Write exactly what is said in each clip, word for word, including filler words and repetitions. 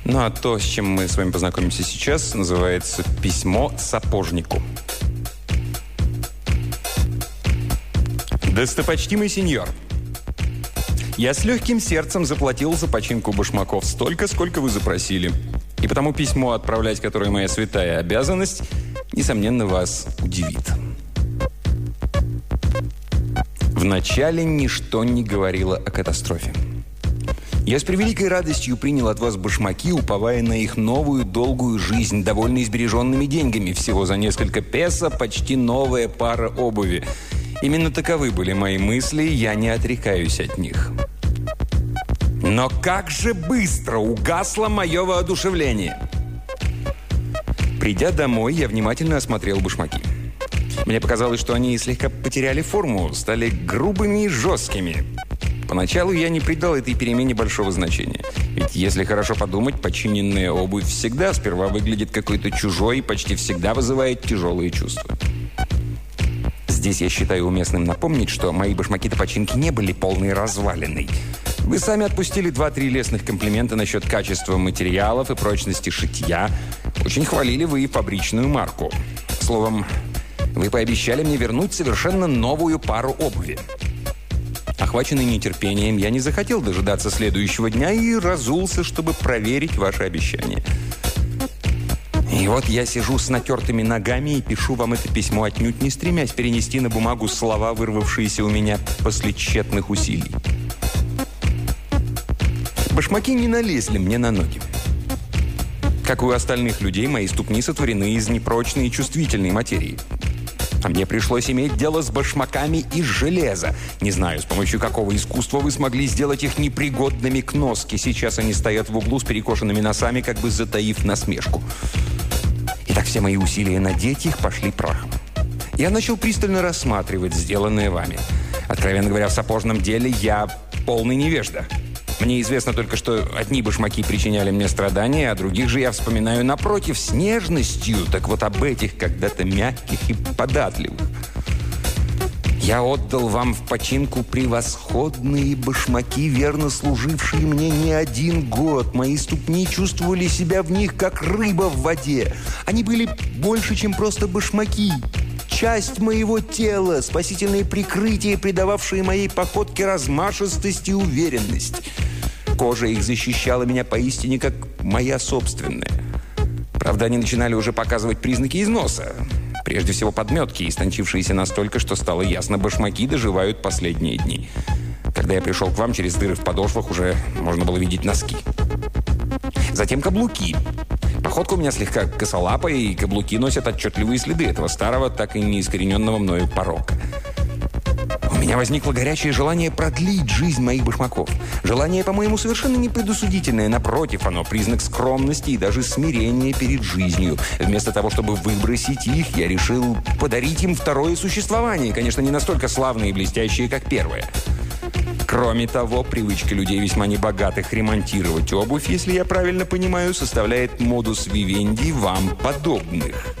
Ну а то, с чем мы с вами познакомимся сейчас, называется «Письмо сапожнику». Достопочтимый сеньор, я с легким сердцем заплатил за починку башмаков столько, сколько вы запросили. И потому письмо отправлять, которое моя святая обязанность, несомненно, вас удивит. Вначале ничто не говорило о катастрофе. Я с превеликой радостью принял от вас башмаки, уповая на их новую долгую жизнь, довольно избереженными деньгами. Всего за несколько песо почти новая пара обуви. Именно таковы были мои мысли, я не отрекаюсь от них. Но как же быстро угасло мое воодушевление! Придя домой, я внимательно осмотрел башмаки. Мне показалось, что они слегка потеряли форму, стали грубыми и жесткими. Поначалу я не придал этой перемене большого значения. Ведь если хорошо подумать, починенная обувь всегда сперва выглядит какой-то чужой и почти всегда вызывает тяжелые чувства. Здесь я считаю уместным напомнить, что мои башмаки до починки не были полной развалиной. Вы сами отпустили два-три лестных комплимента насчет качества материалов и прочности шитья. Очень хвалили вы и фабричную марку. Словом, вы пообещали мне вернуть совершенно новую пару обуви. Охваченный нетерпением, я не захотел дожидаться следующего дня и разулся, чтобы проверить ваше обещание. И вот я сижу с натертыми ногами и пишу вам это письмо, отнюдь не стремясь перенести на бумагу слова, вырвавшиеся у меня после тщетных усилий. Башмаки не налезли мне на ноги. Как и у остальных людей, мои ступни сотворены из непрочной и чувствительной материи. А мне пришлось иметь дело с башмаками из железа. Не знаю, с помощью какого искусства вы смогли сделать их непригодными к носке. Сейчас они стоят в углу с перекошенными носами, как бы затаив насмешку. Итак, все мои усилия надеть их пошли прахом. Я начал пристально рассматривать сделанное вами. Откровенно говоря, в сапожном деле я полный невежда. Мне известно только, что одни башмаки причиняли мне страдания, а других же я вспоминаю напротив с нежностью. Так вот об этих когда-то мягких и податливых. Я отдал вам в починку превосходные башмаки, верно служившие мне не один год. Мои ступни чувствовали себя в них, как рыба в воде. Они были больше, чем просто башмаки. Часть моего тела, спасительные прикрытия, придававшие моей походке размашистость и уверенность. Кожа их защищала меня поистине, как моя собственная. Правда, они начинали уже показывать признаки износа. Прежде всего подметки, истончившиеся настолько, что стало ясно, башмаки доживают последние дни. Когда я пришел к вам, через дыры в подошвах уже можно было видеть носки. Затем каблуки. Походка у меня слегка косолапая, и каблуки носят отчетливые следы этого старого, так и не искорененного мною порока. У меня возникло горячее желание продлить жизнь моих башмаков. Желание, по-моему, совершенно непредусудительное. Напротив, оно признак скромности и даже смирения перед жизнью. Вместо того, чтобы выбросить их, я решил подарить им второе существование. Конечно, не настолько славное и блестящее, как первое. Кроме того, привычка людей весьма небогатых ремонтировать обувь, если я правильно понимаю, составляет модус вивенди вам подобных.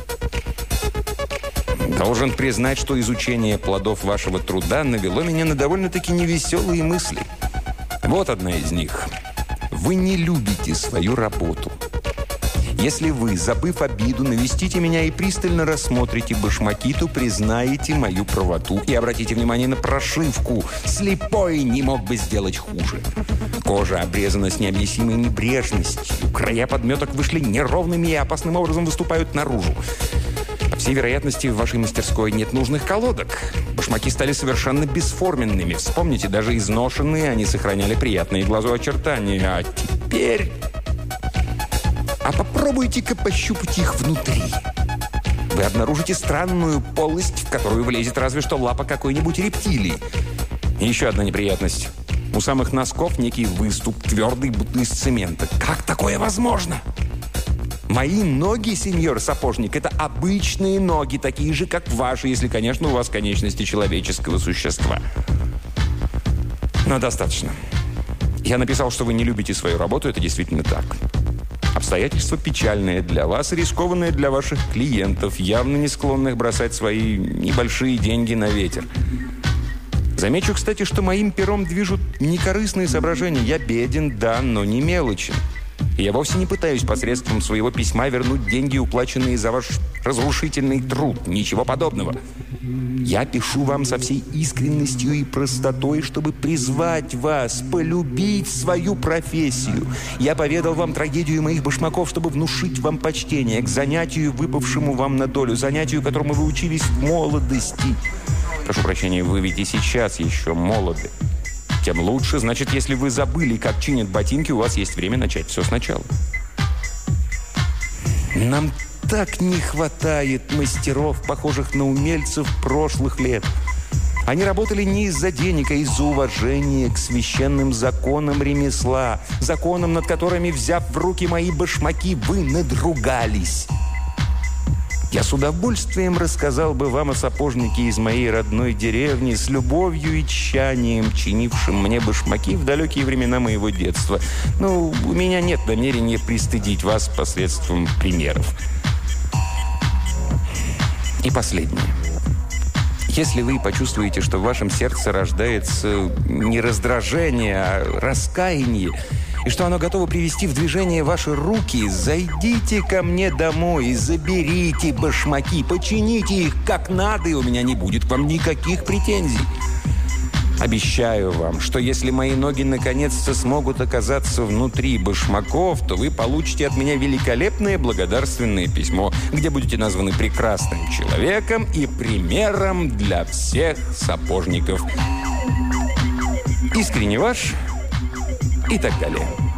Должен признать, что изучение плодов вашего труда навело меня на довольно-таки невеселые мысли. Вот одна из них. Вы не любите свою работу. Если вы, забыв обиду, навестите меня и пристально рассмотрите башмаки, то признаете мою правоту. И обратите внимание на прошивку. Слепой не мог бы сделать хуже. Кожа обрезана с необъяснимой небрежностью. Края подметок вышли неровными и опасным образом выступают наружу. По всей вероятности, в вашей мастерской нет нужных колодок. Башмаки стали совершенно бесформенными. Вспомните, даже изношенные они сохраняли приятные глазу очертания. А теперь... А попробуйте-ка пощупать их внутри. Вы обнаружите странную полость, в которую влезет разве что лапа какой-нибудь рептилии. И еще одна неприятность. У самых носков некий выступ, твердый, будто из цемента. Как такое возможно? Мои ноги, сеньор сапожник, это обычные ноги, такие же, как ваши, если, конечно, у вас конечности человеческого существа. Но достаточно. Я написал, что вы не любите свою работу, это действительно так. Обстоятельство печальное для вас и рискованное для ваших клиентов, явно не склонных бросать свои небольшие деньги на ветер. Замечу, кстати, что моим пером движут некорыстные соображения. Я беден, да, но не мелочен. И я вовсе не пытаюсь посредством своего письма вернуть деньги, уплаченные за ваш разрушительный труд. Ничего подобного. Я пишу вам со всей искренностью и простотой, чтобы призвать вас полюбить свою профессию. Я поведал вам трагедию моих башмаков, чтобы внушить вам почтение к занятию, выпавшему вам на долю, занятию, которому вы учились в молодости. Прошу прощения, вы ведь и сейчас еще молоды. Тем лучше, значит, если вы забыли, как чинят ботинки, у вас есть время начать все сначала. Нам так не хватает мастеров, похожих на умельцев прошлых лет. Они работали не из-за денег, а из-за уважения к священным законам ремесла, законам, над которыми, взяв в руки мои башмаки, вы надругались. Я с удовольствием рассказал бы вам о сапожнике из моей родной деревни, с любовью и тщанием чинившим мне башмаки в далекие времена моего детства. Но у меня нет намерения пристыдить вас посредством примеров. И последнее. Если вы почувствуете, что в вашем сердце рождается не раздражение, а раскаяние, и что оно готово привести в движение ваши руки, зайдите ко мне домой и заберите башмаки, почините их как надо, и у меня не будет к вам никаких претензий. Обещаю вам, что если мои ноги наконец-то смогут оказаться внутри башмаков, то вы получите от меня великолепное благодарственное письмо, где будете названы прекрасным человеком и примером для всех сапожников. Искренне ваш и так далее.